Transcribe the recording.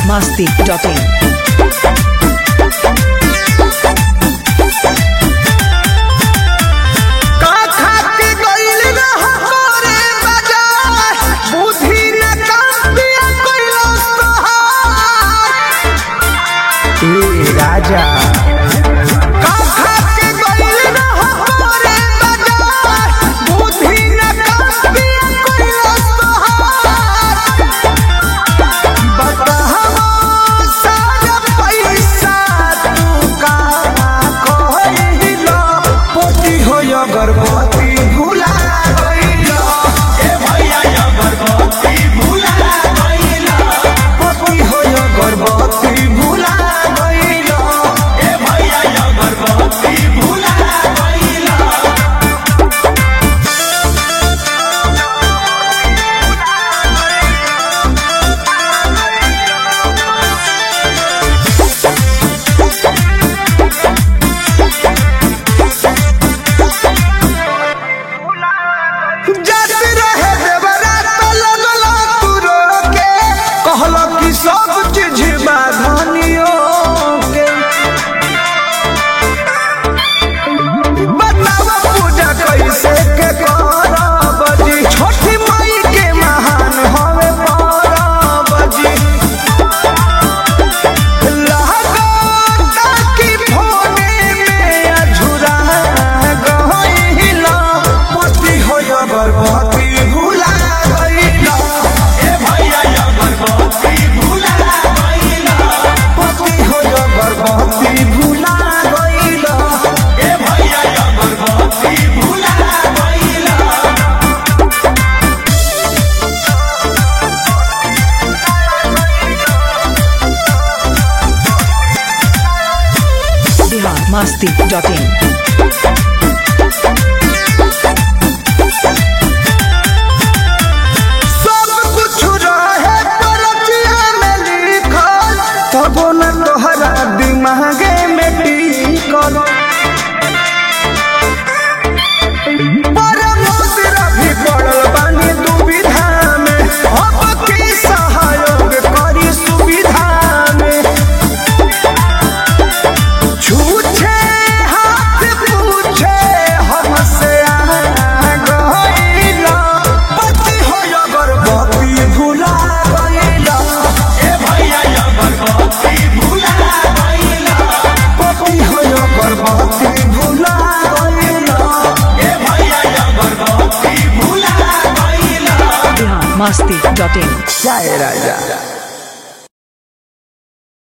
biharmasti.in राजा गर्भवती भूला गइलो ए भैया गर्भवती भूला गइलो पति हो गर्भवती भूला गइलो ए भैया गर्भवती भूला गइलो सब चीज बाधनियों के बतावा पूजा कैसे के करब जी छोटी माई के महान हवे परब जी लागता कि फोने में अझुरा गइला पति हो गर्भवती भूला गइला ए भैया गर्भवती गर्भवती भूला गइला ए भैया गर्भवती भूला गइला biharmasti.in सब कुछ रहे परचिया में लिखल तबो न तोहरा दिमागे में टिकल पर मोसरा भी पड़ल बानी दुविधा में अब की सहयोग करी सुविधा में छूछे हाथ पूछे हमसे गइला पति हो गर्भवती भूला गइला ए भैया गर्भवती भूला गइला पति हो गर्भवती भूला गइला ए भैया गर्भवती भूला गइला biharmasti.in जय राजा।